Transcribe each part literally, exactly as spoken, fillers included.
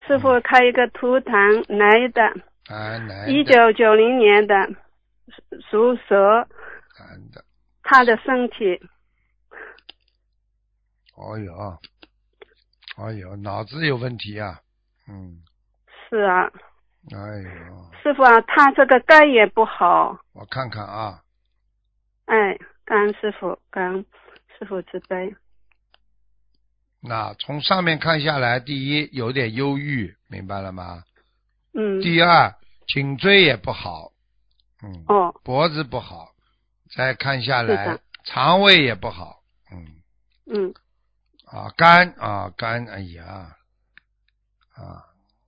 师傅开一个图腾，男的， 啊，男的， 一九九零年的，属蛇， 男的， 他的身体， 哦哟，哦哟，脑子有问题啊，嗯， 是啊， 哎呦， 师傅啊，他这个肝也不好， 我看看啊， 哎，感恩师傅，感恩师傅慈悲。 那从上面看下来，第一有点忧郁，明白了吗？ 嗯。 第二，颈椎也不好，嗯， 哦。 脖子不好，再看下来是的， 肠胃也不好，嗯， 嗯。 啊，肝啊肝，哎呀，啊，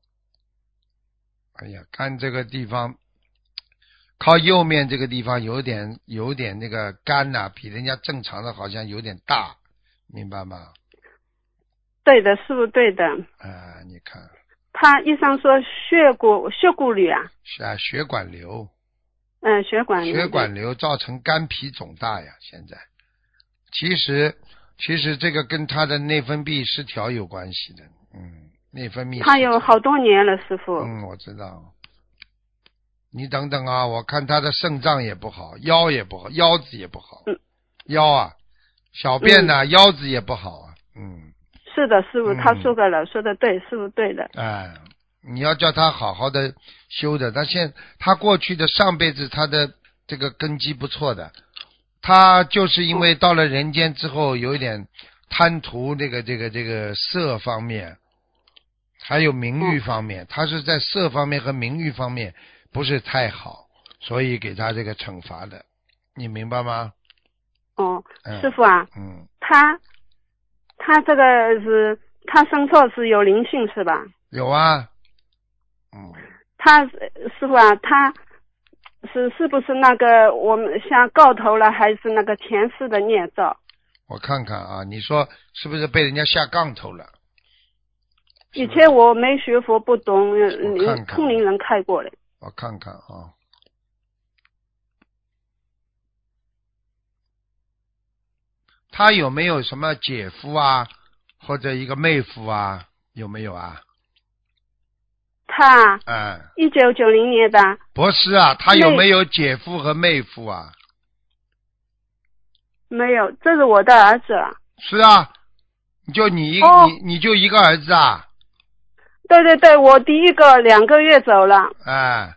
哎呀，肝这个地方，靠右面这个地方有点有点那个肝呐、比人家正常的好像有点大，明白吗？ 对的，师傅对的。 啊，你看， 他医生说血骨血骨瘤啊， 是啊，血管瘤， 嗯，血管瘤。 血管瘤造成肝脾肿大呀，现在。其实其实这个跟他的内分泌失调有关系的，嗯，内分泌失调。 他有好多年了，师傅。 嗯，我知道。你等等啊，我看他的肾脏也不好，腰也不好，腰子也不好。 嗯。 腰啊，小便呢、 嗯、 腰子也不好啊，嗯。 是的，师傅， 嗯他说的了，说的对，师傅对的。 哎，你要叫他好好的修的，他现他过去的上辈子他的这个根基不错的，他就是因为到了人间之后有一点贪图这个这个这个色方面，还有名誉方面，他是在色方面和名誉方面不是太好，所以给他这个惩罚的，你明白吗？ 哦， 嗯、 师傅啊， 嗯， 他他这个是他身上是有灵性是吧？ 有啊，嗯， 他师傅啊，他是是不是那个我们像告头了，还是那个前世的孽障？ 我看看啊，你说是不是被人家下杠头了？ 以前我没学佛不懂， 我看看通灵人开过的。 我看看啊，他有没有什么姐夫啊，或者一个妹夫啊？有没有啊？ 他嗯， 一九九零年的。 不是啊，他有没有姐夫和妹夫啊？ 没有，这是我的儿子。 是啊，就你一、 哦、 你你就一个儿子啊？ 对对对，我第一个两个月走了。 哎，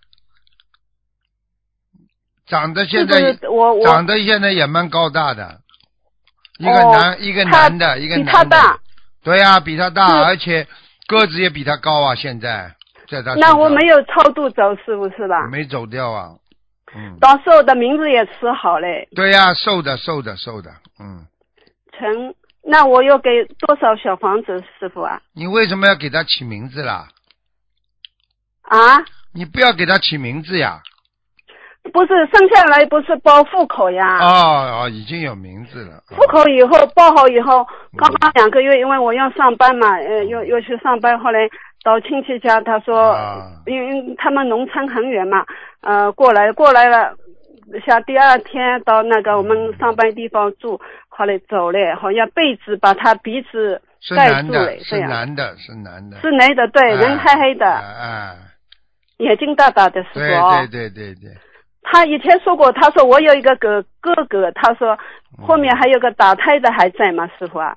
长得现在是是我我长得现在也蛮高大的，一个男、 哦、 一个男的，一个男的， 比他大。 对呀、啊，比他大，而且个子也比他高啊，现在在他身上。 那我没有超度走，师傅是吧？ 没走掉啊，嗯。 到时候的名字也吃好嘞。 对呀、啊，瘦的瘦的瘦的，嗯。 成，那我要给多少小房子，师傅啊？ 你为什么要给他起名字啦？ 啊？ 你不要给他起名字呀。 不是生下来不是报户口呀？ 哦哦，已经有名字了。 户口以后报好以后，刚刚两个月，因为我要上班嘛，呃，要要去上班，后来到亲戚家，他说， 啊、 因为他们农村很远嘛，呃，过来过来了，像第二天到那个我们上班地方住，后来走了，好像被子把他鼻子盖住了， 是男的，是男的， 是男的，对，人黑黑的， 哎， 眼睛大大的，师傅。 对对对对对。 他以前说过，他说我有一个哥哥哥，他说后面还有个打胎的还在吗，师傅啊？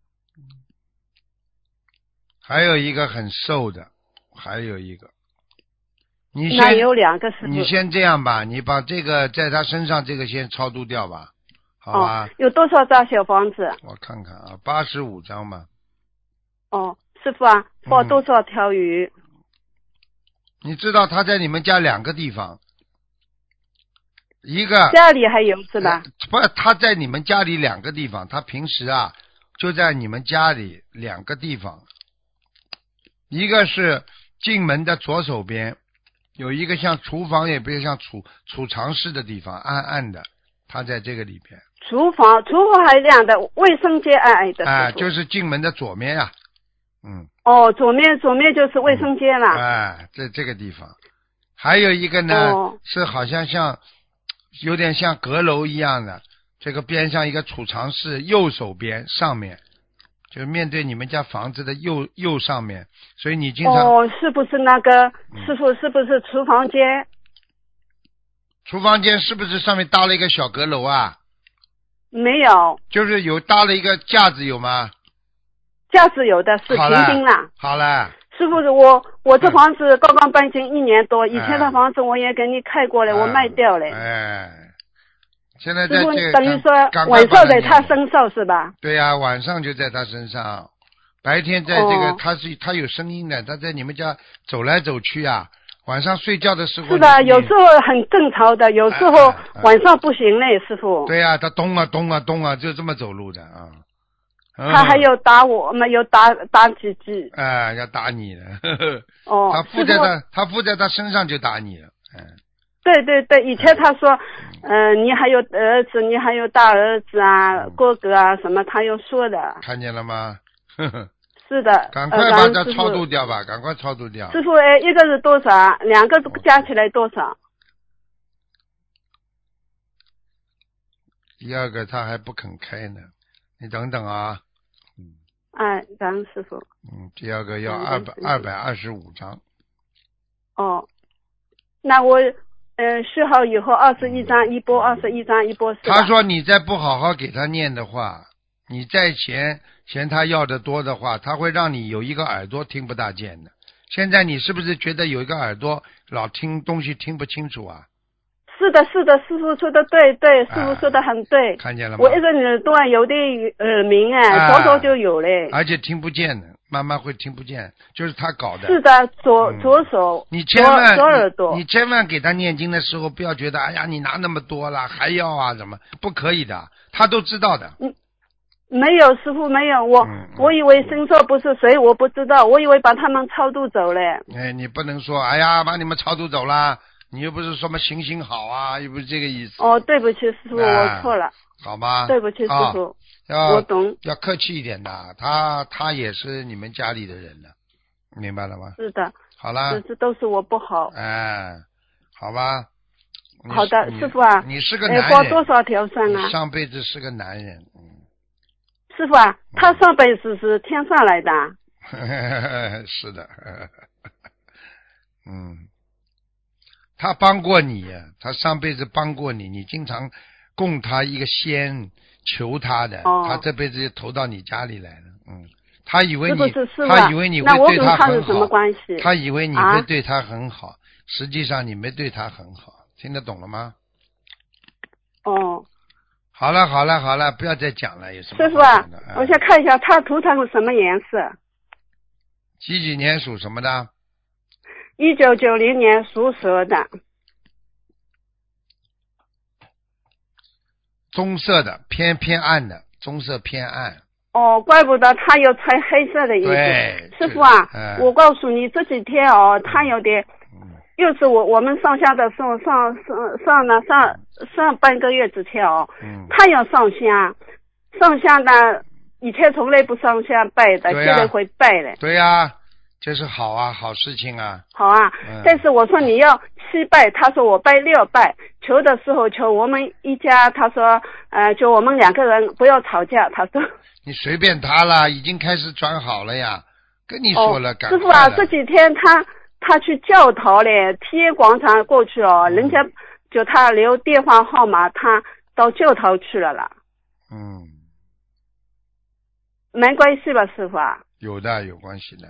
还有一个很瘦的，还有一个。你先那有两个师傅。 你先这样吧，你把这个在他身上这个先超度掉吧，好吧？ 哦、有多少张小房子？ 我看看啊，八十五张吧。 哦，师傅啊，放多少条鱼、 嗯？你知道他在你们家两个地方。一个家里还有是吧？ 不，他在你们家里两个地方，他平时啊就在你们家里两个地方，一个是进门的左手边，有一个像厨房也不是像储储藏室的地方，暗暗的，他在这个里边。 厨房，厨房还亮的，卫生间暗暗的。 哎，就是进门的左面啊，嗯。 哦，左面左面就是卫生间了。 嗯、哎，在这个地方，还有一个呢、 哦、 是好像像。有点像阁楼一样的，这个边上一个储藏室，右手边上面就是面对你们家房子的右右上面，所以你经常哦，是不是那个、 嗯、 师傅？是不是厨房间？ 厨房间是不是上面搭了一个小阁楼啊？ 没有， 就是有搭了一个架子有吗？ 架子有的是平钉啦。 好了。 师傅，我我这房子刚刚搬进一年多， 嗯、 以前的房子我也给你开过了， 哎、 我卖掉了。 哎，现在在师傅这等于说晚上在他身上是吧？ 对呀、啊，晚上就在他身上，白天在这个、 哦、 他是他有声音的，他在你们家走来走去啊。晚上睡觉的时候是的，有时候很正常的，有时候晚上不行嘞，师傅。 对呀、啊，他咚啊咚啊咚啊，就这么走路的啊。 他还有打我们，有打打几记。 哎，要打你的。呵呵哦。 他附在他，他附在他身上就打你了。嗯。 对对对，以前他说，嗯、呃，你还有儿子，你还有大儿子啊， 嗯、 哥哥啊什么，他又说的。 看见了吗？呵呵。 是的。 赶快把它超度掉吧，呃、赶快超度掉。 师傅，哎，一个是多少？两个加起来多少？ 第二个他还不肯开呢，你等等啊。 嗯。哎，感恩师傅。 嗯，第二个要二百二百二十五张。 哦，那我呃续好以后二十一张一波，二十一张一波是吧？ 他说你再不好好给他念的话，你再嫌嫌他要的多的话，他会让你有一个耳朵听不大见的。现在你是不是觉得有一个耳朵老听东西听不清楚啊？ 是的，是的，师傅说的对，对，师傅说的很对。 啊、看见了吗？ 我一个耳朵有点耳鸣哎，早早就有嘞。 而且听不见的，慢慢会听不见，就是他搞的。 是的，左、嗯、左手， 你千万左耳朵你，你千万给他念经的时候，不要觉得哎呀，你拿那么多了还要啊怎么？不可以的，他都知道的。 嗯。没有，师傅没有，我、 嗯嗯、 我以为神说不是谁，我不知道，我以为把他们超度走了。 哎，你不能说哎呀，把你们超度走了，你又不是什么行行好啊，又不是这个意思。 哦，对不起，师傅，啊、我错了。 好吗？ 对不起，师傅， 哦、 我懂。 要客气一点的，他他也是你们家里的人的，明白了吗？ 是的。 好了。 这这都是我不好。 哎，好吧。 好的，师傅啊。 你是个男人。 哎，报多少条算啊？ 上辈子是个男人。嗯。 师傅啊，他上辈子是天上来的。 是的。嗯。他帮过你，他上辈子帮过你，你经常供他一个仙，求他的， 哦、 他这辈子就投到你家里来了。嗯。他以为你， 是是他以为你会对他很好， 关系他以为你会对他很好，啊、实际上你没对他很好，听得懂了吗？ 哦。 好了好了好了，不要再讲了，有什么？ 师傅啊，嗯、我先看一下他图腾是什么颜色。 几几年属什么的？ 一九九零年属蛇的。 棕色的，偏偏暗的，棕色偏暗。 哦，怪不得他有穿黑色的衣服。 对， 师傅啊、 嗯， 我告诉你，这几天哦，他有点，嗯、又是我我们上下的时候上上上了上上半个月之前哦， 嗯、 他要上香，上香呢，以前从来不上香拜的， 啊、 现在会拜了。 对呀、啊，这是好啊，好事情啊。 好啊， 嗯、 但是我说你要七拜，他说我拜六拜，求的时候求我们一家，他说呃，就我们两个人不要吵架，他说。 你随便他了，已经开始转好了呀，跟你说了， 哦、 赶快师傅啊，这几天他他去教堂嘞，天安广场过去哦，嗯、人家就他留电话号码，他到教堂去了啦。 嗯， 没关系吧，师傅啊？ 有的，有关系的，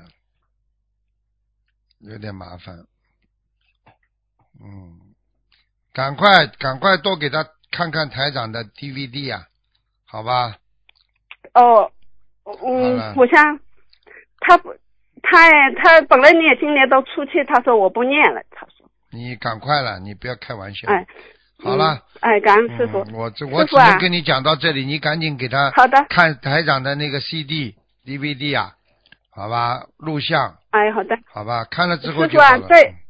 有点麻烦。嗯，赶快赶快多给他看看台长的 D V D 啊，好吧？ 哦，嗯，我想他不，他他本来念经念到初期，他说我不念了，他说。 你赶快了，你不要开玩笑。 哎， 好了。 嗯、哎，感恩师傅。 嗯、我这我只能跟你讲到这里，你赶紧给他好的看台长的那个 C D、D V D 啊，好吧，录像。 哎，好的。 好吧，看了之后就好了。师傅啊，对。